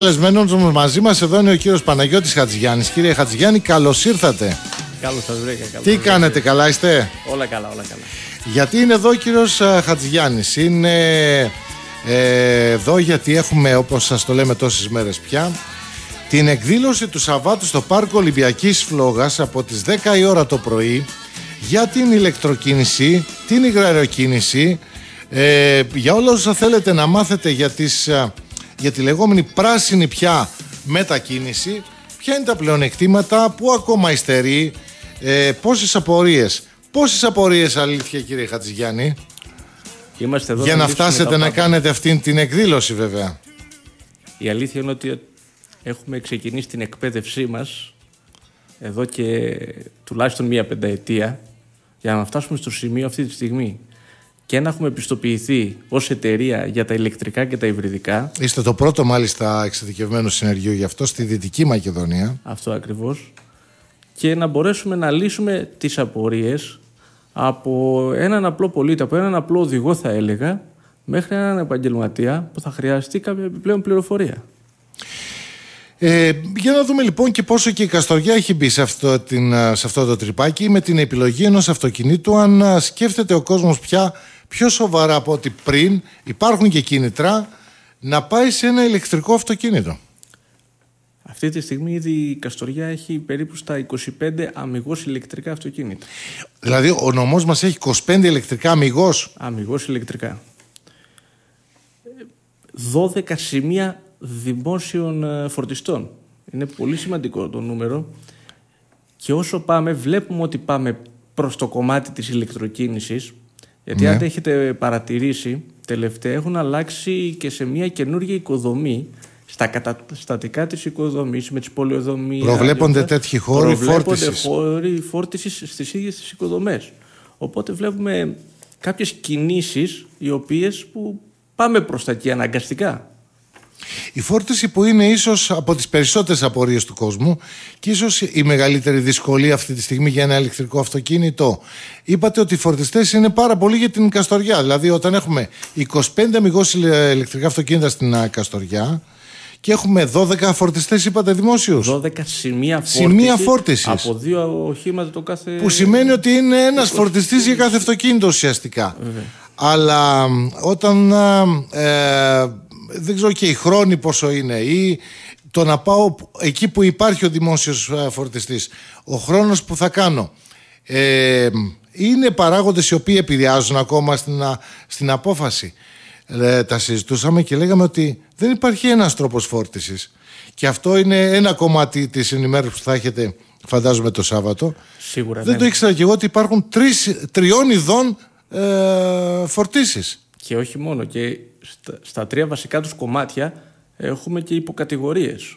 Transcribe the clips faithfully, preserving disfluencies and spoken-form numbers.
Καλεσμένος μαζί μας εδώ είναι ο κύριος Παναγιώτης Χατζηγιάννης. Κύριε Χατζηγιάννη, καλώς ήρθατε. Καλώς σας βρήκα. Καλώς Τι κάνετε, καλά είστε? Όλα καλά, όλα καλά. Γιατί είναι εδώ ο κύριος Χατζηγιάννης? Είναι ε, εδώ γιατί έχουμε, όπως σας το λέμε τόσες μέρες πια, την εκδήλωση του Σαββάτου στο Πάρκο Ολυμπιακής Φλόγας από τις δέκα η ώρα το πρωί για την ηλεκτροκίνηση, την υγραεροκίνηση, ε, για όλα όσα θέλετε να μάθετε για, τις, για τη λεγόμενη πράσινη πια μετακίνηση. Ποια είναι τα πλεονεκτήματα, πού ακόμα υστερεί, ε, πόσες απορίες, πόσες απορίες αλήθεια κύριε Χατζηγιάννη, Είμαστε εδώ για να φτάσετε να κάνετε αυτήν την εκδήλωση βέβαια? Η αλήθεια είναι ότι έχουμε ξεκινήσει την εκπαίδευσή μας εδώ και τουλάχιστον μία πενταετία για να φτάσουμε στο σημείο αυτή τη στιγμή και να έχουμε επιστοποιηθεί ως εταιρεία για τα ηλεκτρικά και τα υβριδικά. Είστε το πρώτο μάλιστα εξειδικευμένο συνεργείο γι' αυτό στη Δυτική Μακεδονία. Αυτό ακριβώς. Και να μπορέσουμε να λύσουμε τις απορίες από έναν απλό πολίτη, από έναν απλό οδηγό θα έλεγα, μέχρι έναν επαγγελματία που θα χρειαστεί κάποια επιπλέον πληροφορία. Ε, για να δούμε λοιπόν και πόσο και η Καστοριά έχει μπει σε αυτό, την, σε αυτό το τρυπάκι με την επιλογή ενός αυτοκινήτου. Αν σκέφτεται ο κόσμος πια πιο σοβαρά από ό,τι πριν, υπάρχουν και κίνητρα να πάει σε ένα ηλεκτρικό αυτοκίνητο. Αυτή τη στιγμή ήδη η Καστοριά έχει περίπου στα είκοσι πέντε αμιγώς ηλεκτρικά αυτοκίνητα. Δηλαδή ο νομός μας έχει είκοσι πέντε ηλεκτρικά αμιγώς. Αμιγώς ηλεκτρικά. δώδεκα σημεία δημόσιων φορτιστών. Είναι πολύ σημαντικό το νούμερο. Και όσο πάμε, βλέπουμε ότι πάμε προς το κομμάτι της ηλεκτροκίνησης. Γιατί ναι. αν έχετε παρατηρήσει, τελευταία έχουν αλλάξει και σε μια καινούργια οικοδομή. Στα καταστατικά της οικοδομής, με τις πολεοδομίες. Προβλέπονται τέτοιοι χώροι φόρτισης. Προβλέπονται χώροι φόρτισης στις ίδιες τις οικοδομές. Οπότε βλέπουμε κάποιες κινήσεις οι οποίες που πάμε προς τα εκεί αναγκαστικά. Η φόρτιση που είναι ίσως από τις περισσότερες απορίες του κόσμου και ίσως η μεγαλύτερη δυσκολία αυτή τη στιγμή για ένα ηλεκτρικό αυτοκίνητο. Είπατε ότι οι φορτιστές είναι πάρα πολύ για την Καστοριά. Δηλαδή όταν έχουμε είκοσι πέντε αμιγώς ηλεκτρικά αυτοκίνητα στην Καστοριά και έχουμε δώδεκα φορτιστές, είπατε, δημόσιους. δώδεκα σημεία φόρτισης, σημεία φόρτισης από δύο οχήματα το κάθε. Που σημαίνει ότι είναι ένας φορτιστής για κάθε αυτοκίνητο ουσιαστικά. Βέβαια. Αλλά όταν ε, δεν ξέρω και οι χρόνοι πόσο είναι, ή το να πάω εκεί που υπάρχει ο δημόσιος φορτιστής, ο χρόνος που θα κάνω, ε, είναι παράγοντες οι οποίοι επηρεάζουν ακόμα στην, στην απόφαση. Ε, τα συζητούσαμε και λέγαμε ότι δεν υπάρχει ένας τρόπος φόρτισης. Και αυτό είναι ένα κομμάτι της ενημέρωσης που θα έχετε, φαντάζομαι, το Σάββατο. Σίγουρα. Δεν ναι. το ήξερα και εγώ ότι υπάρχουν τρεις, τριών ειδών ε, φορτίσεις. Και όχι μόνο. Και στα, στα τρία βασικά τους κομμάτια έχουμε και υποκατηγορίες.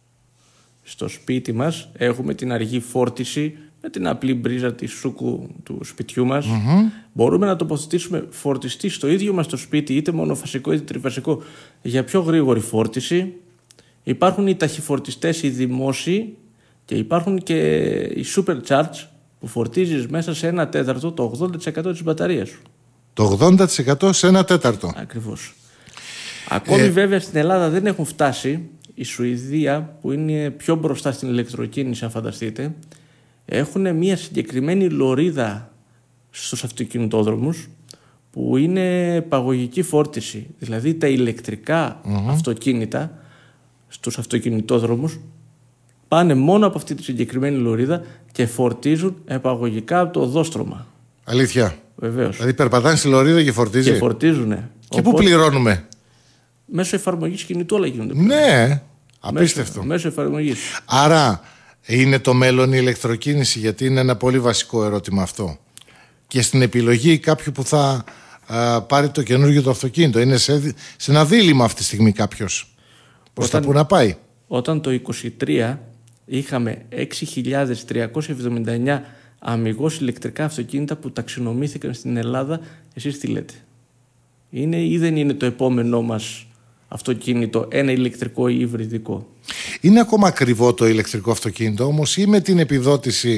Στο σπίτι μας έχουμε την αργή φόρτιση με την απλή μπρίζα της σούκου του σπιτιού μας. Mm-hmm. Μπορούμε να τοποθετήσουμε φορτιστή στο ίδιο μας το σπίτι, είτε μονοφασικό είτε τριφασικό, για πιο γρήγορη φόρτιση. Υπάρχουν οι ταχυφορτιστές, οι δημόσιοι, και υπάρχουν και οι supercharge που φορτίζεις μέσα σε ένα τέταρτο το ογδόντα τοις εκατό της μπαταρίας σου. Το ογδόντα τοις εκατό σε ένα τέταρτο. Ακριβώς. Ακόμη ε... βέβαια στην Ελλάδα δεν έχουν φτάσει. Η Σουηδία, που είναι πιο μπροστά στην ηλεκτροκίνηση, αν φανταστείτε, έχουν μια συγκεκριμένη λωρίδα στους αυτοκινητόδρομους που είναι παγωγική φόρτιση. Δηλαδή τα ηλεκτρικά mm-hmm. αυτοκίνητα στους αυτοκινητόδρομους πάνε μόνο από αυτή τη συγκεκριμένη λωρίδα και φορτίζουν επαγωγικά από το οδόστρωμα. Αλήθεια? Βεβαίως. Δηλαδή περπατάνε στη λωρίδα και φορτίζει. Και φορτίζουνε. Και οπότε, πού πληρώνουμε? Μέσω εφαρμογής κινητού όλα γίνονται. Ναι, απίστευτο. Μέσω, μέσω εφαρμογής. Άρα είναι το μέλλον η ηλεκτροκίνηση? Γιατί είναι ένα πολύ βασικό ερώτημα αυτό. Και στην επιλογή κάποιου που θα α, πάρει το καινούργιο το αυτοκίνητο. Είναι σε, σε ένα δίλημμα αυτή τη στιγμή κάποιος. Προς τα που να πάει. Όταν το είκοσι τρία είχαμε έξι χιλιάδες τριακόσια εβδομήντα εννέα αμιγώς ηλεκτρικά αυτοκίνητα που ταξινομήθηκαν στην Ελλάδα, εσείς τι λέτε? Είναι ή δεν είναι το επόμενό μας αυτοκίνητο ένα ηλεκτρικό ή υβριδικό? Είναι ακόμα ακριβό το ηλεκτρικό αυτοκίνητο, όμως ή με την επιδότηση,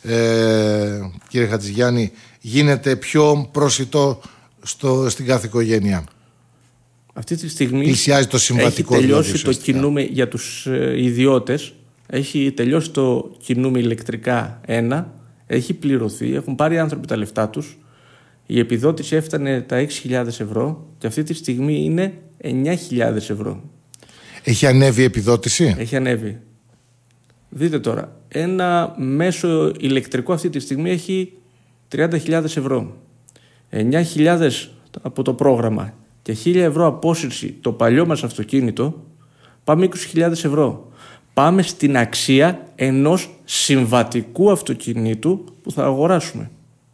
ε, κύριε Χατζηγιάννη, γίνεται πιο προσιτό στο, στην κάθε οικογένεια? Αυτή τη στιγμή πλησιάζει το συμβατικό. Έχει τελειώσει δηλαδή, το κινούμε για τους ε, ιδιώτες. Έχει τελειώσει το κινούμε ηλεκτρικά ένα. Έχει πληρωθεί. Έχουν πάρει οι άνθρωποι τα λεφτά τους. Η επιδότηση έφτανε τα έξι χιλιάδες ευρώ και αυτή τη στιγμή είναι εννιά χιλιάδες ευρώ. Έχει ανέβει η επιδότηση. Έχει ανέβει. Δείτε τώρα. Ένα μέσο ηλεκτρικό αυτή τη στιγμή έχει τριάντα χιλιάδες ευρώ. εννιά χιλιάδες από το πρόγραμμα και χίλια ευρώ απόσυρση το παλιό μας αυτοκίνητο, πάμε είκοσι χιλιάδες ευρώ. Πάμε στην αξία ενός συμβατικού αυτοκινήτου που θα αγοράσουμε.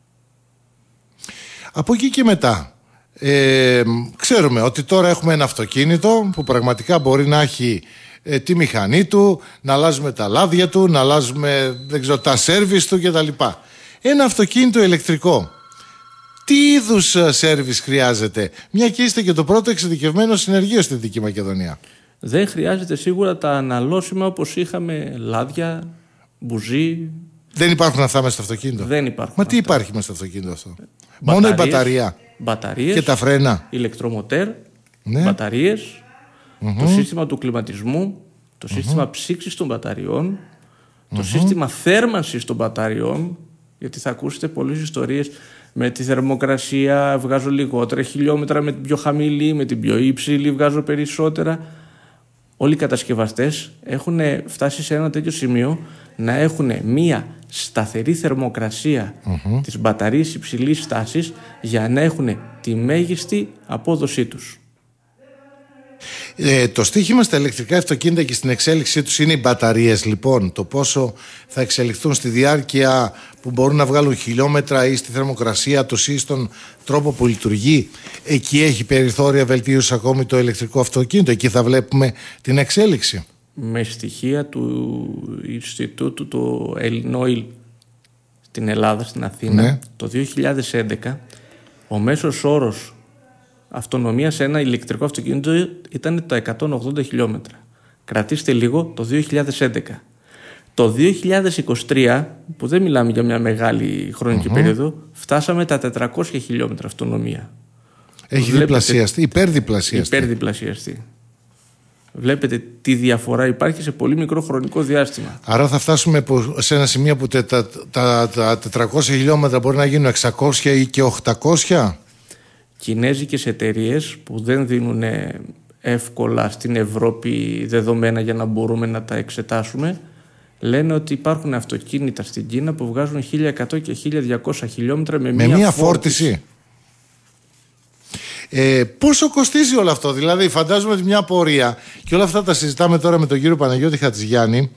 Από εκεί και μετά, ε, ξέρουμε ότι τώρα έχουμε ένα αυτοκίνητο που πραγματικά μπορεί να έχει ε, τη μηχανή του, να αλλάζουμε τα λάδια του, να αλλάζουμε δεν ξέρω, τα σέρβις του κτλ. Ένα αυτοκίνητο ηλεκτρικό, τι είδους σέρβις χρειάζεται, μια και είστε και το πρώτο εξειδικευμένο συνεργείο στη Δυτική Μακεδονία? Δεν χρειάζεται σίγουρα τα αναλώσιμα όπως είχαμε, λάδια, μπουζί. Δεν υπάρχουν αυτά μέσα στο αυτοκίνητο. Δεν υπάρχουν. Μα τι αυτά. υπάρχει μέσα στο αυτοκίνητο αυτό? Μπαταρίες, μόνο η μπαταρία. Μπαταρίες, και τα φρένα. Ηλεκτρομοτέρ, ναι. μπαταρίες, mm-hmm. το σύστημα του κλιματισμού, το mm-hmm. σύστημα ψήξης των μπαταριών, mm-hmm. το σύστημα θέρμανσης των μπαταριών, γιατί θα ακούσετε πολλές ιστορίες με τη θερμοκρασία βγάζω λιγότερα χιλιόμετρα, με την πιο χαμηλή, με την πιο υψηλή βγάζω περισσότερα. Όλοι οι κατασκευαστές έχουν φτάσει σε ένα τέτοιο σημείο να έχουν μία σταθερή θερμοκρασία mm-hmm. της μπαταρίας υψηλής στάσης για να έχουν τη μέγιστη απόδοσή τους. Ε, το στίχημα στα ηλεκτρικά αυτοκίνητα και στην εξέλιξή τους είναι οι μπαταρίες, λοιπόν. Το πόσο θα εξελιχθούν στη διάρκεια που μπορούν να βγάλουν χιλιόμετρα ή στη θερμοκρασία τους ή στον τρόπο που λειτουργεί. Εκεί έχει περιθώρια βελτίωση ακόμη το ηλεκτρικό αυτοκίνητο. Εκεί θα βλέπουμε την εξέλιξη. Με στοιχεία του Ινστιτούτου του Ελληνόιλ στην Ελλάδα, στην Αθήνα, ναι. το δύο χιλιάδες έντεκα ο μέσος όρος αυτονομία σε ένα ηλεκτρικό αυτοκίνητο ήταν τα εκατόν ογδόντα χιλιόμετρα. Κρατήστε λίγο, το δύο χιλιάδες έντεκα. Το δύο χιλιάδες είκοσι τρία, που δεν μιλάμε για μια μεγάλη χρονική mm-hmm. περίοδο, φτάσαμε τα τετρακόσια χιλιόμετρα αυτονομία. Έχει διπλασιαστεί, υπερδιπλασιαστεί. Υπερδιπλασιαστεί. Βλέπετε τι διαφορά υπάρχει σε πολύ μικρό χρονικό διάστημα. Άρα θα φτάσουμε σε ένα σημείο που τα, τα, τα, τα τετρακόσια χιλιόμετρα μπορεί να γίνουν εξακόσια ή και οκτακόσια. Κινέζικες εταιρείες που δεν δίνουν εύκολα στην Ευρώπη δεδομένα για να μπορούμε να τα εξετάσουμε, λένε ότι υπάρχουν αυτοκίνητα στην Κίνα που βγάζουν χίλια εκατό και χίλια διακόσια χιλιόμετρα με, με μία, μία φόρτιση. φόρτιση. Ε, πόσο κοστίζει όλο αυτό? Δηλαδή φαντάζομαι ότι μια πορεία, και όλα αυτά τα συζητάμε τώρα με τον κύριο Παναγιώτη Χατζηγιάννη,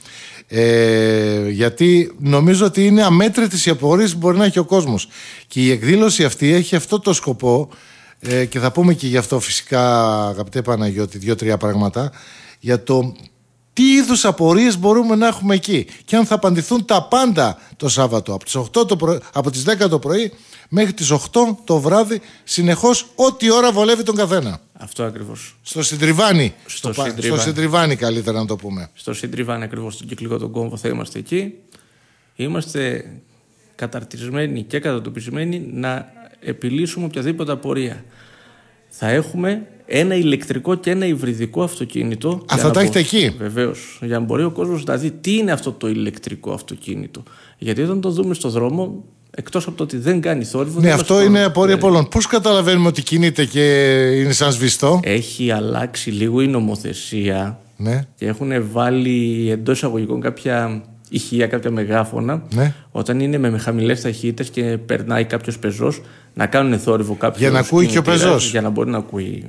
ε, γιατί νομίζω ότι είναι αμέτρητες οι απορίες που μπορεί να έχει ο κόσμος, και η εκδήλωση αυτή έχει αυτό το σκοπό, ε, και θα πούμε και γι' αυτό φυσικά, αγαπητέ Παναγιώτη, δύο-τρία πράγματα για το τι είδους απορίες μπορούμε να έχουμε εκεί και αν θα απαντηθούν τα πάντα το Σάββατο από τις, οκτώ το πρωί, από τις δέκα το πρωί μέχρι τις οκτώ το βράδυ, συνεχώς, ό,τι ώρα βολεύει τον καθένα. Αυτό ακριβώς. Στο Συντριβάνι. Στο, στο, Συντριβάνι. στο Συντριβάνι, καλύτερα να το πούμε. Στο Συντριβάνι ακριβώς, στον Κυκλικό τον Κόμβο θα είμαστε εκεί. Είμαστε καταρτισμένοι και κατατοπισμένοι να επιλύσουμε οποιαδήποτε απορία. Θα έχουμε ένα ηλεκτρικό και ένα υβριδικό αυτοκίνητο. Αυτά τα έχετε εκεί? Βεβαίως. Για να μπορεί ο κόσμος να δει τι είναι αυτό το ηλεκτρικό αυτοκίνητο. Γιατί όταν το δούμε στο δρόμο, εκτός από το ότι δεν κάνει θόρυβο. Ναι, αυτό το... είναι απορία πολλών. Πώς καταλαβαίνουμε ότι κινείται και είναι σαν σβηστό? Έχει αλλάξει λίγο η νομοθεσία. Ναι. Και έχουν βάλει εντός εισαγωγικών κάποια ηχεία, κάποια μεγάφωνα. Ναι. Όταν είναι με χαμηλές ταχύτητες και περνάει κάποιος πεζός, να κάνουν θόρυβο κάποιος. Για να ακούει και ο πεζός. Για να μπορεί να ακούει.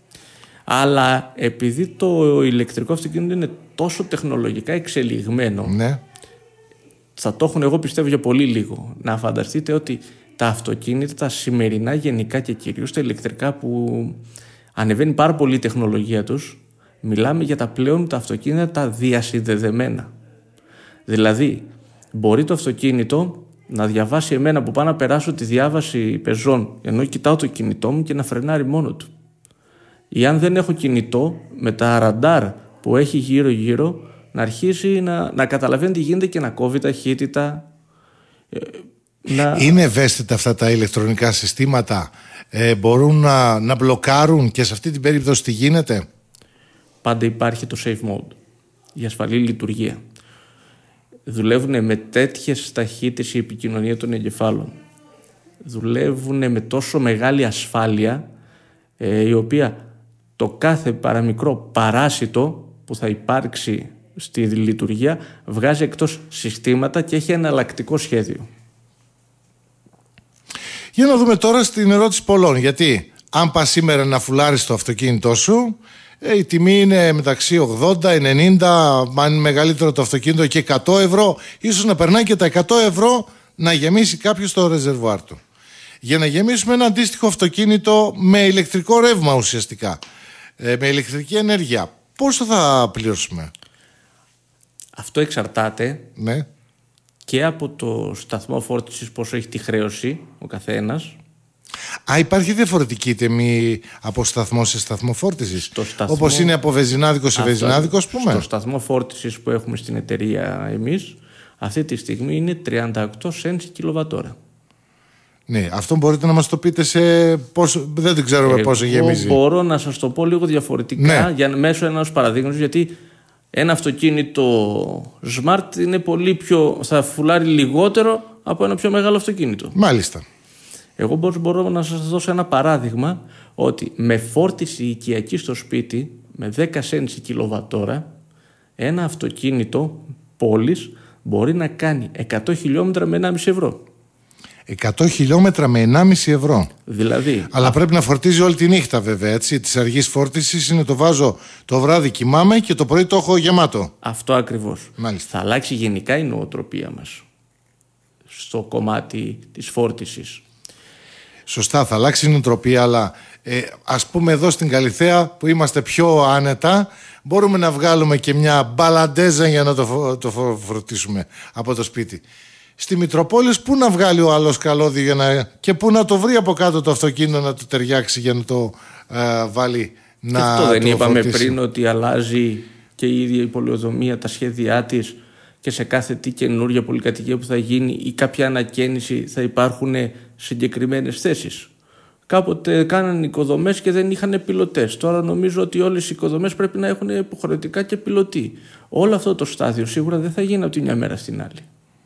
Αλλά επειδή το ηλεκτρικό αυτοκίνητο είναι τόσο τεχνολογικά εξελιγμένο, ναι. θα το έχουν, εγώ πιστεύω, για πολύ λίγο. Να φανταστείτε ότι τα αυτοκίνητα, τα σημερινά γενικά και κυρίως τα ηλεκτρικά, που ανεβαίνει πάρα πολύ η τεχνολογία τους, μιλάμε για τα πλέον τα αυτοκίνητα τα διασυνδεδεμένα. Δηλαδή, μπορεί το αυτοκίνητο να διαβάσει εμένα που πάω να περάσω τη διάβαση πεζών, ενώ κοιτάω το κινητό μου, και να φρενάρει μόνο του. Ή αν δεν έχω κινητό, με τα ραντάρ που έχει γύρω-γύρω, να αρχίσει να, να καταλαβαίνει τι γίνεται και να κόβει ταχύτητα. Να... Είναι ευαίσθητα αυτά τα ηλεκτρονικά συστήματα ε, μπορούν να, να μπλοκάρουν, και σε αυτή την περίπτωση τι γίνεται? Πάντα υπάρχει το safe mode, η ασφαλή λειτουργία. Δουλεύουν με τέτοιες ταχύτητες η επικοινωνία των εγκεφάλων. Δουλεύουν με τόσο μεγάλη ασφάλεια, ε, η οποία το κάθε παραμικρό παράσιτο που θα υπάρξει στη λειτουργία βγάζει εκτός συστήματα και έχει εναλλακτικό σχέδιο. Για να δούμε τώρα στην ερώτηση πολλών. Γιατί αν πας σήμερα να φουλάρεις το αυτοκίνητό σου, η τιμή είναι μεταξύ ογδόντα, ενενήντα, αν είναι μεγαλύτερο το αυτοκίνητο, και εκατό ευρώ. Ίσως να περνάει και τα εκατό ευρώ να γεμίσει κάποιος το ρεζερβουάρ του. Για να γεμίσουμε ένα αντίστοιχο αυτοκίνητο με ηλεκτρικό ρεύμα ουσιαστικά, με ηλεκτρική ενέργεια, πόσο θα πληρώσουμε? Αυτό εξαρτάται, ναι, και από το σταθμό φόρτισης, πόσο έχει τη χρέωση ο καθένας. Α, υπάρχει διαφορετική τιμή από σταθμό σε σταθμό φόρτισης, όπως είναι από βενζινάδικο σε βενζινάδικο, ας πούμε? Στο σταθμό φόρτισης που έχουμε στην εταιρεία εμείς, αυτή τη στιγμή είναι τριάντα οκτώ cents κιλοβατόρα. Ναι, αυτό μπορείτε να μας το πείτε σε πόσο, δεν το ξέρουμε πόσο γεμίζει. Μπορώ να σας το πω λίγο διαφορετικά, ναι, για μέσω ενός παραδείγματος, γιατί ένα αυτοκίνητο smart είναι πολύ πιο, θα φουλάρει λιγότερο από ένα πιο μεγάλο αυτοκίνητο. Μάλιστα. Εγώ μπορώ να σας δώσω ένα παράδειγμα, ότι με φόρτιση οικιακή στο σπίτι με δέκα cents κιλοβατόρα, ένα αυτοκίνητο πόλης μπορεί να κάνει εκατό χιλιόμετρα με ενάμιση ευρώ. εκατό χιλιόμετρα με ενάμιση ευρώ. Δηλαδή. Αλλά α... πρέπει να φορτίζει όλη τη νύχτα, βέβαια. Έτσι. Της αργής φόρτισης είναι το βάζω το βράδυ, κοιμάμαι και το πρωί το έχω γεμάτο. Αυτό ακριβώς. Μάλιστα. Θα αλλάξει γενικά η νοοτροπία μας στο κομμάτι της φόρτισης. Σωστά, θα αλλάξει η νοοτροπία, αλλά ε, ας πούμε εδώ στην Καλιθέα που είμαστε πιο άνετα, μπορούμε να βγάλουμε και μια μπαλαντέζα για να το, το φορτίσουμε από το σπίτι. Στη Μητροπόλη πού να βγάλει ο άλλος καλώδιο για να... και πού να το βρει από κάτω το αυτοκίνητο να το ταιριάξει για να το ε, βάλει να το αυτό δεν το είπαμε φορτίσει. Πριν ότι αλλάζει και η ίδια η πολεοδομία, τα σχέδιά της, και σε κάθε τι καινούργια πολυκατοικία που θα γίνει ή κάποια ανακαίνιση θα υπάρχουν συγκεκριμένες θέσεις. Κάποτε κάνανε οικοδομές και δεν είχαν πιλωτές. Τώρα νομίζω ότι όλες οι οικοδομές πρέπει να έχουν υποχρεωτικά και πιλωτή. Όλο αυτό το στάδιο σίγουρα δεν θα γίνει από τη μια μέρα στην άλλη.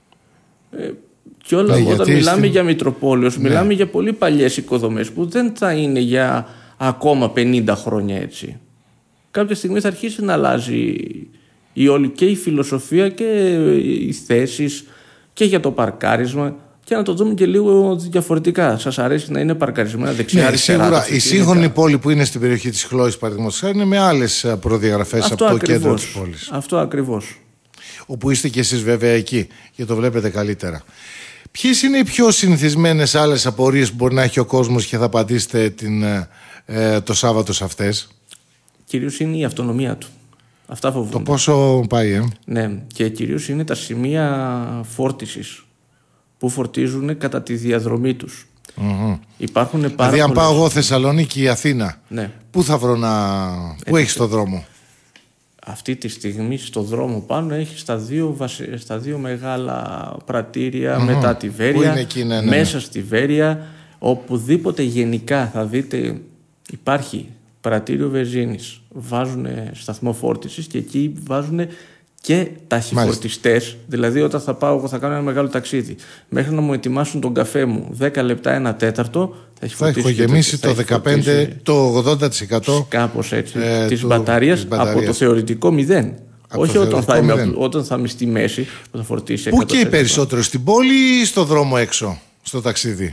Ε, και όλα, ναι, όταν μιλάμε στην... για Μητροπόλεως, ναι, μιλάμε για πολύ παλιές οικοδομές που δεν θα είναι για ακόμα πενήντα χρόνια έτσι. Κάποια στιγμή θα αρχίσει να αλλάζει η όλη και η φιλοσοφία και οι θέσεις και για το παρκάρισμα, και να το δούμε και λίγο διαφορετικά. Σας αρέσει να είναι παρκαρισμένα δεξιά, ναι, αριστερά? Σίγουρα η σύγχρονη πόλη που είναι στην περιοχή της Χλώης, παραδείγματος χάρη, είναι με άλλες προδιαγραφές από το ακριβώς, κέντρο της πόλης. Αυτό ακριβώς. Όπου είστε και εσείς βέβαια εκεί και το βλέπετε καλύτερα. Ποιες είναι οι πιο συνηθισμένες άλλες απορίες που μπορεί να έχει ο κόσμος και θα απαντήσετε την, ε, το Σάββατο σε αυτές? Κυρίως είναι η αυτονομία του. Αυτά φοβούνται. Το πόσο πάει, ε? Ναι, και κυρίως είναι τα σημεία φόρτισης που φορτίζουν κατά τη διαδρομή τους. Mm-hmm. Υπάρχουν πάρα δηλαδή, αν πολλές... πάω εγώ Θεσσαλονίκη ή Αθήνα, ναι, πού θα βρω να. Πού έχεις το δρόμο? Αυτή τη στιγμή στο δρόμο πάνω έχει στα δύο, βασι... στα δύο μεγάλα πρατήρια, mm-hmm, μετά τη Βέρεια, εκεί, ναι, ναι, ναι. μέσα στη Βέρεια, οπουδήποτε γενικά θα δείτε υπάρχει πρατήριο βενζίνης, βάζουν σταθμό φόρτισης και εκεί βάζουν και ταχυφορτιστές. Δηλαδή, όταν θα πάω, εγώ θα κάνω ένα μεγάλο ταξίδι, μέχρι να μου ετοιμάσουν τον καφέ μου δέκα λεπτά, ένα τέταρτο, θα έχει θα έχω γεμίσει το, το δεκαπέντε, το ογδόντα τοις εκατό κάπως έτσι, ε, της, του, μπαταρίας, της μπαταρίας από το θεωρητικό μηδέν. Από όχι όταν θα, είμαι, όταν θα είμαι στη μέση, που θα φορτίσει. Πού και περισσότερο, στην πόλη ή στο δρόμο έξω, στο ταξίδι?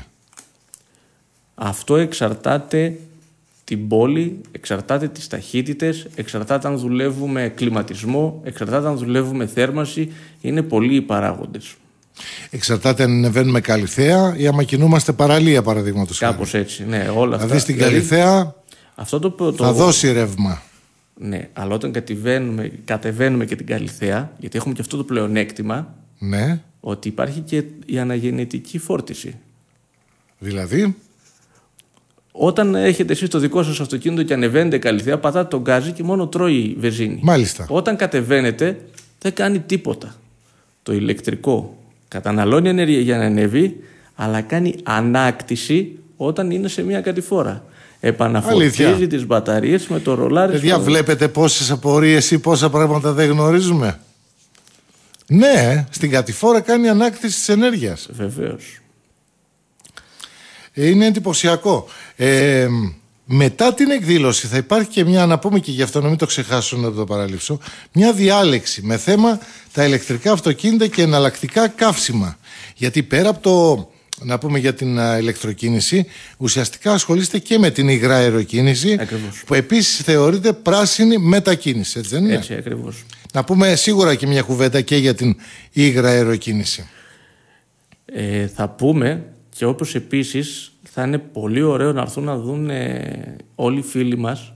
Αυτό εξαρτάται την πόλη, εξαρτάται τις ταχύτητες, εξαρτάται αν δουλεύουμε κλιματισμό, εξαρτάται αν δουλεύουμε θέρμανση. Είναι πολλοί οι παράγοντες. Εξαρτάται αν ανεβαίνουμε Καλιθέα ή άμα κινούμαστε παραλία, παραδείγματος χάρη. Κάπως έτσι, ναι, όλα αυτά. Δηλαδή στην Καλιθέα αυτό το, το... θα δώσει ρεύμα. Ναι, αλλά όταν κατεβαίνουμε, κατεβαίνουμε και την Καλιθέα, γιατί έχουμε και αυτό το πλεονέκτημα, ναι, ότι υπάρχει και η αναγεννητική φόρτιση. Δηλαδή... Όταν έχετε εσείς το δικό σας αυτοκίνητο και ανεβαίνετε Καλιθέα, πατάτε τον γκάζι και μόνο τρώει βενζίνη. Μάλιστα. Όταν κατεβαίνετε, δεν κάνει τίποτα. Το ηλεκτρικό καταναλώνει ενέργεια για να ανέβει, αλλά κάνει ανάκτηση όταν είναι σε μια κατηφόρα. Επαναφορτίζει τις μπαταρίες με το ρολάρι. Παιδιά, βλέπετε πόσες απορίες ή πόσα πράγματα δεν γνωρίζουμε. Ναι, στην κατηφόρα κάνει ανάκτηση της ενέργειας. Βεβαίως. Είναι εντυπωσιακό. Ε, μετά την εκδήλωση θα υπάρχει και μια, να πούμε και γι' αυτό να μην το ξεχάσω, να το παραλείψω, μια διάλεξη με θέμα τα ηλεκτρικά αυτοκίνητα και εναλλακτικά καύσιμα. Γιατί πέρα από το, να πούμε για την ηλεκτροκίνηση, ουσιαστικά ασχολείστε και με την υγρά αεροκίνηση. Ακριβώς. Που επίσης θεωρείται πράσινη μετακίνηση, έτσι δεν είναι? Έτσι ακριβώς. Να πούμε σίγουρα και μια κουβέντα και για την υγρά αεροκίνηση. Ε, θα πούμε και όπως επίσης θα είναι πολύ ωραίο να έρθουν να δουν ε, όλοι οι φίλοι μας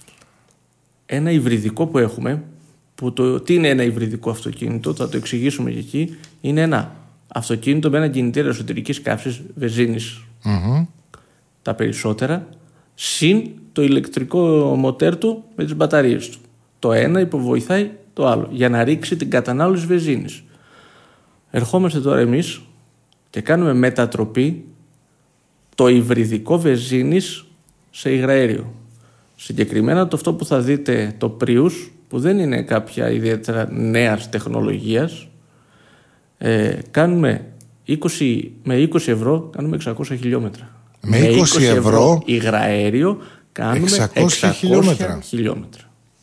ένα υβριδικό που έχουμε, που το, τι είναι ένα υβριδικό αυτοκίνητο, θα το εξηγήσουμε και εκεί. Είναι ένα αυτοκίνητο με ένα κινητήρα εσωτερικής καύσης, βενζίνης, mm-hmm. τα περισσότερα, συν το ηλεκτρικό μοτέρ του με τις μπαταρίες του. Το ένα υποβοηθάει το άλλο για να ρίξει την κατανάλωση βενζίνης. Ερχόμαστε τώρα εμείς και κάνουμε μετατροπή το υβριδικό βενζίνης σε υγραέριο. Συγκεκριμένα το αυτό που θα δείτε, το Prius, που δεν είναι κάποια ιδιαίτερα νέας τεχνολογίας, ε, κάνουμε είκοσι, με είκοσι ευρώ κάνουμε εξακόσια χιλιόμετρα. Με είκοσι ευρώ υγραέριο κάνουμε εξακόσια χιλιόμετρα. χιλιόμετρα.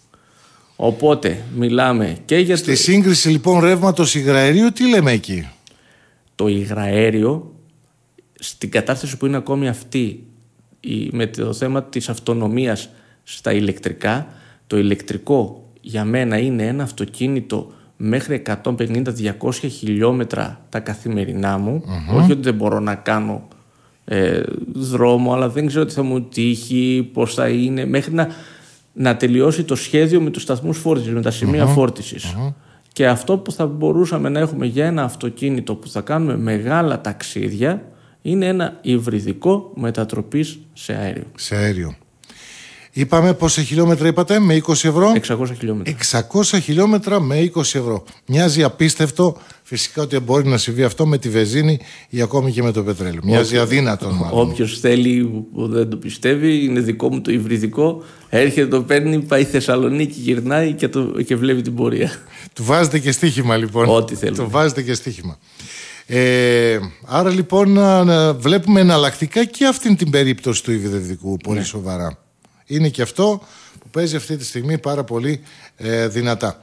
Οπότε μιλάμε και για... Στη το... σύγκριση λοιπόν ρεύματος υγραερίου, τι λέμε εκεί? Το υγραέριο στην κατάσταση που είναι ακόμη αυτή, με το θέμα της αυτονομίας στα ηλεκτρικά, το ηλεκτρικό για μένα είναι ένα αυτοκίνητο μέχρι εκατόν πενήντα με διακόσια χιλιόμετρα τα καθημερινά μου. Mm-hmm. Όχι ότι δεν μπορώ να κάνω ε, δρόμο, αλλά δεν ξέρω τι θα μου τύχει, πώς θα είναι, μέχρι να, να τελειώσει το σχέδιο με τους σταθμούς φόρτισης, με τα σημεία mm-hmm. φόρτισης. Mm-hmm. Και αυτό που θα μπορούσαμε να έχουμε για ένα αυτοκίνητο που θα κάνουμε μεγάλα ταξίδια είναι ένα υβριδικό μετατροπής σε αέριο. Σε αέριο. Είπαμε πόσα χιλιόμετρα είπατε, με είκοσι ευρώ? εξακόσια χιλιόμετρα. εξακόσια χιλιόμετρα με είκοσι ευρώ. Μοιάζει απίστευτο, φυσικά, ότι μπορεί να συμβεί αυτό με τη βενζίνη ή ακόμη και με το πετρέλαιο. Μοιάζει αδύνατο μάλλον. Όποιος θέλει που δεν το πιστεύει, είναι δικό μου το υβριδικό. Έρχεται, το παίρνει, πάει Θεσσαλονίκη, γυρνάει και, το, και βλέπει την πορεία. Του βάζετε και στοίχημα λοιπόν. Ό,τι θέλει. Του βάζετε και στοίχημα. Ε, άρα λοιπόν βλέπουμε εναλλακτικά και αυτήν την περίπτωση του υβριδικού πολύ ναι. σοβαρά. Είναι και αυτό που παίζει αυτή τη στιγμή πάρα πολύ ε, δυνατά.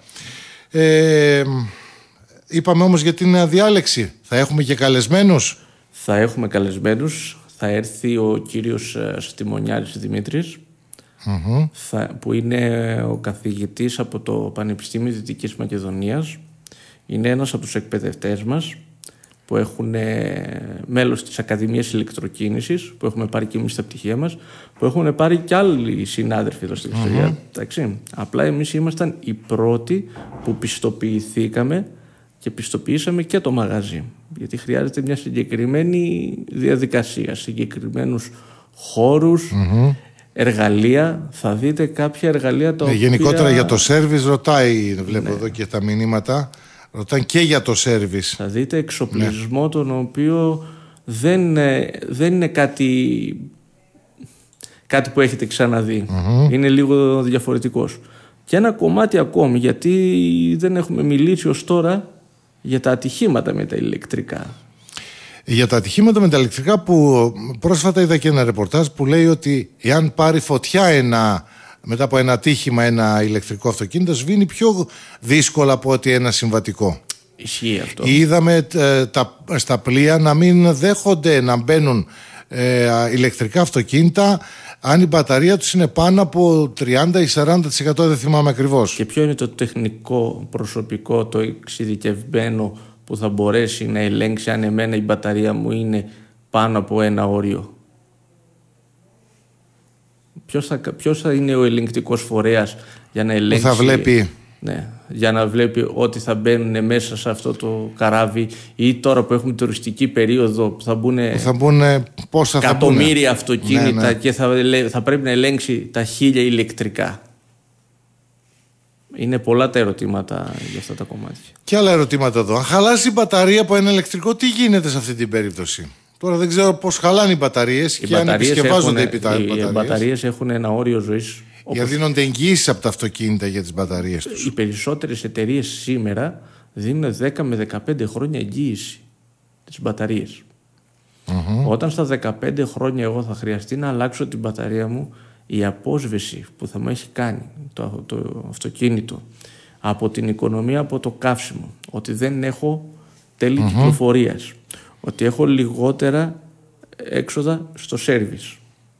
Ε, είπαμε όμως για την διάλεξη. Θα έχουμε και καλεσμένους. Θα έχουμε καλεσμένους. Θα έρθει ο κύριος Στιμονιάρης Δημήτρης, mm-hmm. θα, που είναι ο καθηγητής από το Πανεπιστήμιο Δυτικής Μακεδονίας. Είναι ένας από τους εκπαιδευτές μας που έχουν μέλος της Ακαδημίας Ηλεκτροκίνησης, που έχουμε πάρει και εμείς στα πτυχία μας, που έχουν πάρει και άλλοι συνάδελφοι εδώ στην ιστορία. Mm-hmm. Απλά εμείς ήμασταν οι πρώτοι που πιστοποιηθήκαμε και πιστοποιήσαμε και το μαγαζί. Γιατί χρειάζεται μια συγκεκριμένη διαδικασία, συγκεκριμένους χώρους, mm-hmm. εργαλεία. Θα δείτε κάποια εργαλεία τα ε, οποία... Γενικότερα για το σέρβις ρωτάει, βλέπω ναι. εδώ και τα μηνύματα. Ρωτάνε και για το σέρβις. Θα δείτε εξοπλισμό ναι. τον οποίο δεν, δεν είναι κάτι, κάτι που έχετε ξαναδεί. Mm-hmm. Είναι λίγο διαφορετικός. Και ένα κομμάτι ακόμη, γιατί δεν έχουμε μιλήσει ως τώρα για τα ατυχήματα με τα ηλεκτρικά. Για τα ατυχήματα με τα ηλεκτρικά, που πρόσφατα είδα και ένα ρεπορτάζ που λέει ότι εάν πάρει φωτιά ένα... μετά από ένα ατύχημα ένα ηλεκτρικό αυτοκίνητο, σβήνει πιο δύσκολα από ότι ένα συμβατικό. Ισχύει αυτό. Είδαμε ε, τα, στα πλοία να μην δέχονται να μπαίνουν ε, ηλεκτρικά αυτοκίνητα αν η μπαταρία τους είναι πάνω από τριάντα ή σαράντα τοις εκατό, δεν θυμάμαι ακριβώς. Και ποιο είναι το τεχνικό προσωπικό, το εξειδικευμένο, που θα μπορέσει να ελέγξει αν εμένα η μπαταρία μου είναι πάνω από ένα όριο? Ποιος θα, ποιος θα είναι ο ελεγκτικός φορέας για να ελέγξει... Που θα βλέπει... Ναι, για να βλέπει ότι θα μπαίνουν μέσα σε αυτό το καράβι, ή τώρα που έχουμε τουριστική περίοδο που θα μπουν, θα μπουν πόσα εκατομμύρια θα αυτοκίνητα, ναι, ναι. και θα, θα πρέπει να ελέγξει τα χίλια ηλεκτρικά. Είναι πολλά τα ερωτήματα για αυτά τα κομμάτια. Και άλλα ερωτήματα εδώ. Αν χαλάσει η μπαταρία από ένα ηλεκτρικό, τι γίνεται σε αυτή την περίπτωση? Τώρα δεν ξέρω πώς χαλάνε οι μπαταρίες και αν επισκευάζονται οι μπαταρίες. Οι μπαταρίες έχουν ένα όριο ζωής. Για δίνονται εγγύησεις από τα αυτοκίνητα για τις μπαταρίες τους. Οι περισσότερες εταιρείες σήμερα δίνουν δέκα με δεκαπέντε χρόνια εγγύηση τις μπαταρίες. Mm-hmm. Όταν στα δεκαπέντε χρόνια εγώ θα χρειαστεί να αλλάξω την μπαταρία μου, η απόσβεση που θα μου έχει κάνει το, το αυτοκίνητο από την οικονομία, από το καύσιμο, ότι δεν έχω τέλη mm-hmm. κυκλοφορίας, ότι έχω λιγότερα έξοδα στο σέρβις.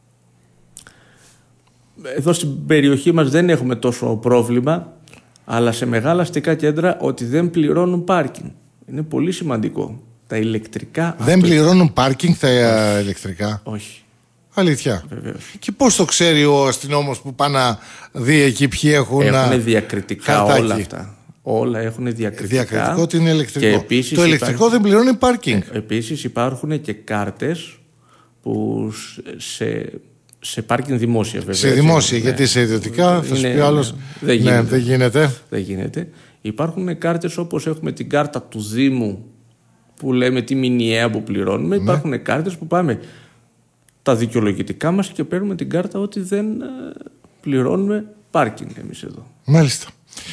Εδώ στην περιοχή μας δεν έχουμε τόσο πρόβλημα, αλλά σε μεγάλα αστικά κέντρα ότι δεν πληρώνουν πάρκινγκ. Είναι πολύ σημαντικό. Τα ηλεκτρικά... Δεν αυτο... πληρώνουν πάρκινγκ τα Όχι. ηλεκτρικά. Όχι. Αλήθεια. Βεβαίως. Και πώς το ξέρει ο αστυνόμος που πάει να δει εκεί ποιοι έχουν... Έχουν διακριτικά χαρτάκι. Όλα αυτά. Όλα έχουν διακριτικά. Διακριτικό ότι είναι ηλεκτρικό. Το υπάρχει... ηλεκτρικό δεν πληρώνει πάρκινγκ. Ε, επίσης υπάρχουν και κάρτες που σε... σε πάρκινγκ δημόσια βέβαια. Σε δημόσια, ναι. Γιατί σε ιδιωτικά θα σου πει άλλος. Δεν γίνεται. Ναι, δεν γίνεται. Δεν γίνεται. Υπάρχουν κάρτες όπως έχουμε την κάρτα του Δήμου που λέμε τη μηνιαία που πληρώνουμε. Ναι. Υπάρχουν κάρτες που πάμε τα δικαιολογητικά μας και παίρνουμε την κάρτα ότι δεν πληρώνουμε πάρκινγκ εμείς εδώ. Μάλιστα.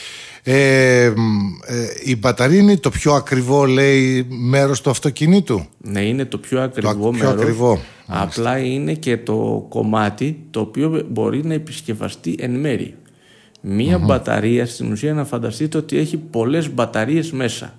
Ε, ε, η μπαταρία είναι το πιο ακριβό, λέει, μέρος του αυτοκινήτου. Ναι, είναι το πιο ακριβό το πιο μέρος. Ακριβό. Απλά είναι και το κομμάτι το οποίο μπορεί να επισκευαστεί εν μέρη. Μία mm-hmm. μπαταρία στην ουσία, να φανταστείτε ότι έχει πολλές μπαταρίες μέσα.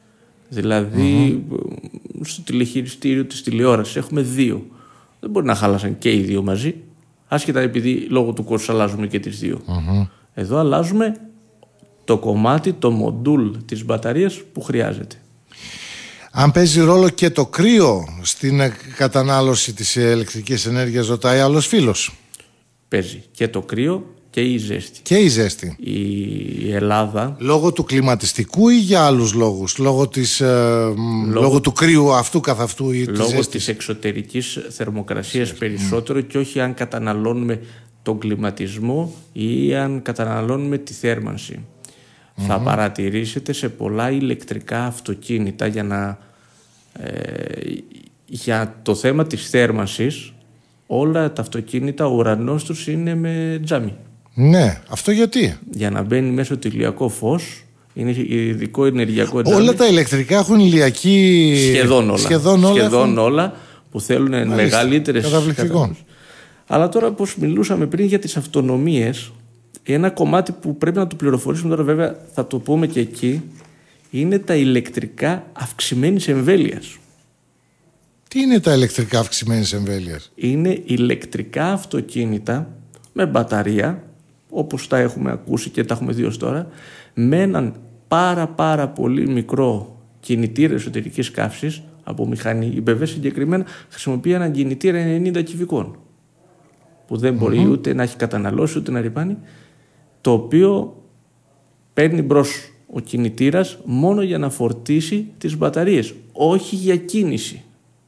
Δηλαδή mm-hmm. στο τηλεχειριστήριο της τηλεόρασης έχουμε δύο. Δεν μπορεί να χάλασαν και οι δύο μαζί, άσχετα επειδή λόγω του κόστους αλλάζουμε και τις δύο. Mm-hmm. Εδώ αλλάζουμε το κομμάτι, το μοντούλ της μπαταρίας που χρειάζεται. Αν παίζει ρόλο και το κρύο στην κατανάλωση της ηλεκτρικής ενέργειας, ρωτάει άλλος φίλος. Παίζει και το κρύο και η ζέστη. Και η ζέστη. Η Ελλάδα... Λόγω του κλιματιστικού ή για άλλους λόγους? Λόγω, της, ε, λόγω... λόγω του κρύου αυτού καθ' αυτού ή της Λόγω ζέστης? της εξωτερικής θερμοκρασίας Ζέστη. Περισσότερο mm. και όχι αν καταναλώνουμε τον κλιματισμό ή αν καταναλώνουμε τη θέρμανση. Mm-hmm. Θα παρατηρήσετε σε πολλά ηλεκτρικά αυτοκίνητα για, να, ε, για το θέμα της θέρμανσης, όλα τα αυτοκίνητα, ο ουρανός τους είναι με τζάμι. Ναι, αυτό γιατί? Για να μπαίνει μέσα το ηλιακό φως, είναι ειδικό ενεργειακό τζάμι. Όλα τα ηλεκτρικά έχουν ηλιακή... Σχεδόν όλα. Σχεδόν όλα, Σχεδόν έχουν... όλα που θέλουν μεγαλύτερες... Καταπληκτικό. Αλλά τώρα, όπως μιλούσαμε πριν για τις αυτονομίες, ένα κομμάτι που πρέπει να το πληροφορήσουμε τώρα, βέβαια θα το πούμε και εκεί, είναι τα ηλεκτρικά αυξημένης εμβέλειας. Τι είναι τα ηλεκτρικά αυξημένης εμβέλειας? Είναι ηλεκτρικά αυτοκίνητα με μπαταρία, όπως τα έχουμε ακούσει και τα έχουμε δει ως τώρα, με έναν πάρα πάρα πολύ μικρό κινητήρα εσωτερικής καύσης από μηχανή. Η μπι εμ ντάμπλιου συγκεκριμένα χρησιμοποιεί έναν κινητήρα ενενήντα κυβικών, που δεν μπορεί mm-hmm. ούτε να έχει καταναλώσει ούτε να ρυπάνει, το οποίο παίρνει μπρος ο κινητήρας μόνο για να φορτίσει τις μπαταρίες, όχι για κίνηση.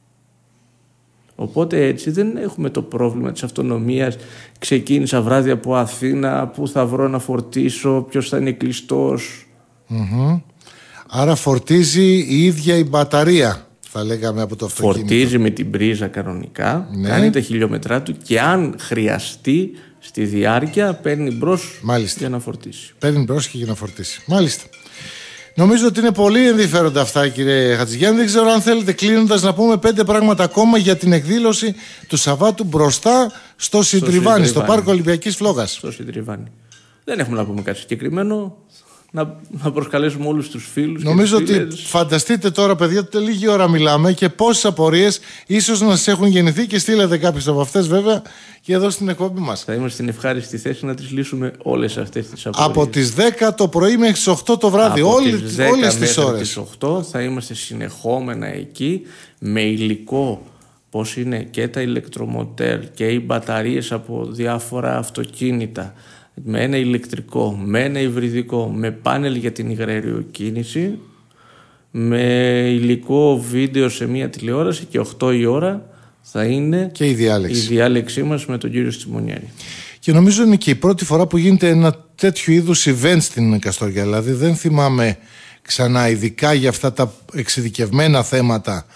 Οπότε έτσι δεν έχουμε το πρόβλημα της αυτονομίας. Ξεκίνησα βράδυ από Αθήνα, πού θα βρω να φορτίσω, ποιος θα είναι κλειστός. Mm-hmm. Άρα φορτίζει η ίδια η μπαταρία, θα λέγαμε, από το αυτοκίνητο. Φορτίζει με την πρίζα κανονικά, ναι. Κάνει τα χιλιόμετρά του και αν χρειαστεί στη διάρκεια παίρνει μπρος για να φορτίσει. Παίρνει μπρος και για να φορτίσει. Μάλιστα. Νομίζω ότι είναι πολύ ενδιαφέροντα αυτά, κύριε Χατζηγιάννη. Δεν ξέρω αν θέλετε, κλείνοντας, να πούμε πέντε πράγματα ακόμα για την εκδήλωση του Σαββάτου μπροστά στο Συντριβάνι, στο, στο Πάρκο Ολυμπιακής Φλόγας. Στο Συντριβάνι. Δεν έχουμε να πούμε κάτι συγκεκριμένο. Να, να προσκαλέσουμε όλους τους φίλους. Νομίζω και τους ότι φίλες. Φανταστείτε τώρα, παιδιά, λίγη ώρα μιλάμε και πόσες απορίες ίσως να σας έχουν γεννηθεί και στείλετε κάποιες από αυτές, βέβαια, και εδώ στην εκπομπή μας. Θα είμαστε στην ευχάριστη θέση να τις λύσουμε όλες αυτές τις απορίες. Από τις δέκα το πρωί μέχρι τις οκτώ το βράδυ, από όλες, τις δέκα όλες τις ώρες. Τις οκτώ θα είμαστε συνεχόμενα εκεί με υλικό. Πώς είναι και τα ηλεκτρομοτέρ και οι μπαταρίες από διάφορα αυτοκίνητα, με ένα ηλεκτρικό, με ένα υβριδικό, με πάνελ για την υγραεριοκίνηση, με υλικό βίντεο σε μια τηλεόραση, και οκτώ η ώρα θα είναι και η διάλεξη, η διάλεξή μας με τον κύριο Στιμονιάρη. Και νομίζω είναι και η πρώτη φορά που γίνεται ένα τέτοιο είδους event στην Καστοριά. Δηλαδή δεν θυμάμαι ξανά, ειδικά για αυτά τα εξειδικευμένα θέματα,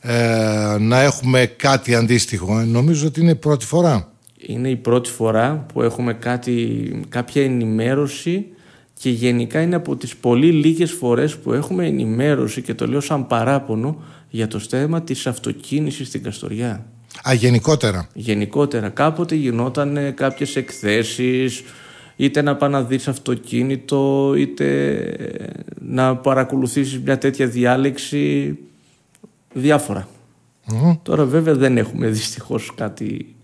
ε, να έχουμε κάτι αντίστοιχο. Νομίζω ότι είναι η πρώτη φορά. Είναι η πρώτη φορά που έχουμε κάτι, κάποια ενημέρωση και γενικά είναι από τις πολύ λίγες φορές που έχουμε ενημέρωση, και το λέω σαν παράπονο, για το θέμα της αυτοκίνησης στην Καστοριά. Α, γενικότερα. Γενικότερα. Κάποτε γινόταν κάποιες εκθέσεις, είτε να πας να δεις αυτοκίνητο, είτε να παρακολουθήσεις μια τέτοια διάλεξη, διάφορα. Mm-hmm. Τώρα βέβαια δεν έχουμε δυστυχώς κάτι.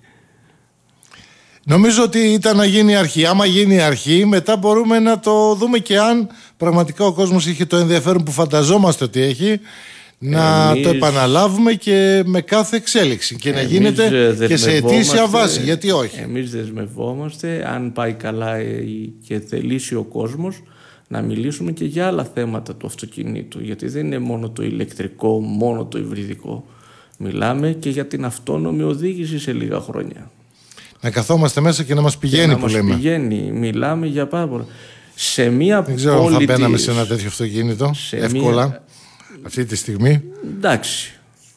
Νομίζω ότι ήταν να γίνει η αρχή. Άμα γίνει η αρχή, μετά μπορούμε να το δούμε και αν πραγματικά ο κόσμος είχε το ενδιαφέρον που φανταζόμαστε ότι έχει, να εμείς... το επαναλάβουμε και με κάθε εξέλιξη και να γίνεται και σε ετήσια βάση. Γιατί όχι. Εμείς δεσμευόμαστε, αν πάει καλά και θελήσει ο κόσμος, να μιλήσουμε και για άλλα θέματα του αυτοκινήτου. Γιατί δεν είναι μόνο το ηλεκτρικό, μόνο το υβριδικό. Μιλάμε και για την αυτόνομη οδήγηση σε λίγα χρόνια. Να καθόμαστε μέσα και να μας πηγαίνει, και να που μας λέμε. Πηγαίνει. Μιλάμε για πάρα πολλά. Σε μία δεν ξέρω αν θα μπαίναμε της... σε ένα τέτοιο αυτοκίνητο εύκολα μία... αυτή τη στιγμή. Εντάξει.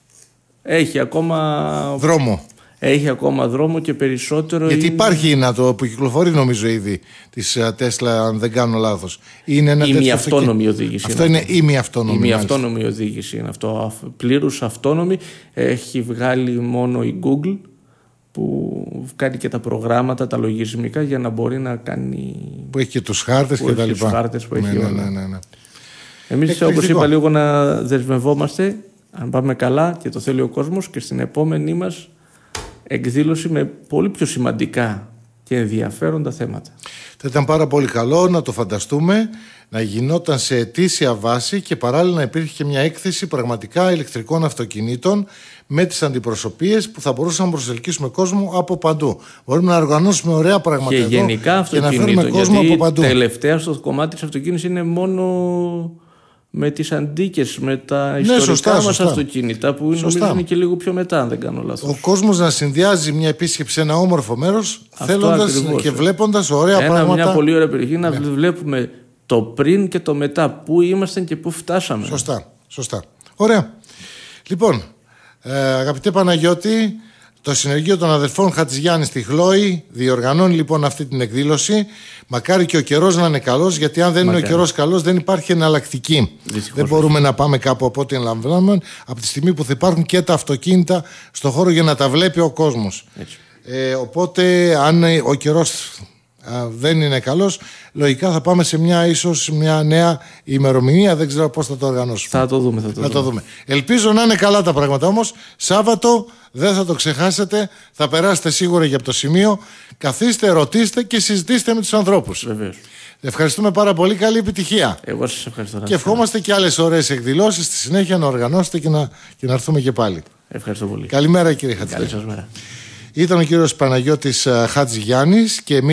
Έχει ακόμα δρόμο. Έχει ακόμα δρόμο και περισσότερο. Γιατί είναι... υπάρχει ένα το που κυκλοφορεί, νομίζω, ήδη της Τέσλα, αν δεν κάνω λάθος. Είναι ένα η μη αυτόνομη οδήγηση. Αυτό είναι η μη αυτόνομη. Η μη αυτόνομη οδήγηση είναι αυτό. Πλήρους αυτόνομη. Έχει βγάλει μόνο η Google, που κάνει και τα προγράμματα, τα λογισμικά, για να μπορεί να κάνει. Που έχει και τους χάρτες και τα λοιπά. Τους χάρτες που έχει. Ναι, ναι, ναι, ναι. Εμείς, όπως είπα, λίγο να δεσμευόμαστε, αν πάμε καλά και το θέλει ο κόσμος, και στην επόμενή μας εκδήλωση με πολύ πιο σημαντικά και ενδιαφέροντα θέματα. Θα ήταν πάρα πολύ καλό να το φανταστούμε, να γινόταν σε ετήσια βάση και παράλληλα να υπήρχε και μια έκθεση πραγματικά ηλεκτρικών αυτοκινήτων με τις αντιπροσωπείες που θα μπορούσαμε να προσελκύσουμε κόσμο από παντού. Μπορούμε να οργανώσουμε ωραία πράγματα και εδώ γενικά και να φέρουμε κόσμο από παντού. Τελευταία στο κομμάτι της αυτοκίνησης είναι μόνο με τις αντίκες, με τα ιστορικά, ναι, σωστά, μας σωστά. αυτοκίνητα, που σωστά. Νομίζω είναι και λίγο πιο μετά, αν δεν κάνω λάθος. Ο κόσμος να συνδυάζει μια επίσκεψη σε ένα όμορφο μέρος, θέλοντας και βλέποντας ωραία ένα, πράγματα. Μια πολύ ωραία περιοχή, να ναι. βλέπουμε το πριν και το μετά, πού ήμασταν και πού φτάσαμε. Σωστά, σωστά. Ωραία. Λοιπόν, ε, αγαπητέ Παναγιώτη, το Συνεργείο των Αδελφών Χατζηγιάννη στη Χλόη διοργανώνει λοιπόν αυτή την εκδήλωση. Μακάρι και ο καιρός να είναι καλός, γιατί αν δεν Μακάρι. είναι ο καιρός καλός, δεν υπάρχει εναλλακτική. Δυστυχώς. Δεν μπορούμε να πάμε κάπου από ό,τι ελαμβάνουμε, από τη στιγμή που θα υπάρχουν και τα αυτοκίνητα στο χώρο για να τα βλέπει ο κόσμος. Ε, οπότε, αν ο καιρός α, δεν είναι καλός, λογικά θα πάμε σε μια ίσως μια νέα ημερομηνία. Δεν ξέρω πώς θα το οργανώσουμε. Θα το δούμε. Θα το, θα δούμε. το δούμε. Ελπίζω να είναι καλά τα πράγματα όμως. Σάββατο δεν θα το ξεχάσετε. Θα περάσετε σίγουρα για το σημείο. Καθίστε, ρωτήστε και συζητήστε με τους ανθρώπους. Βεβαίως. Ευχαριστούμε πάρα πολύ. Καλή επιτυχία. Εγώ σας ευχαριστώ. Και ευχόμαστε και άλλες ωραίες εκδηλώσεις στη συνέχεια να οργανώσετε και να, και να έρθουμε και πάλι. Ευχαριστώ πολύ. Καλημέρα, κύριε Χατζηγιάννη. Καλή σας μέρα. Ήταν ο κύριος Παναγιώτης Χατζηγιάννης και εμείς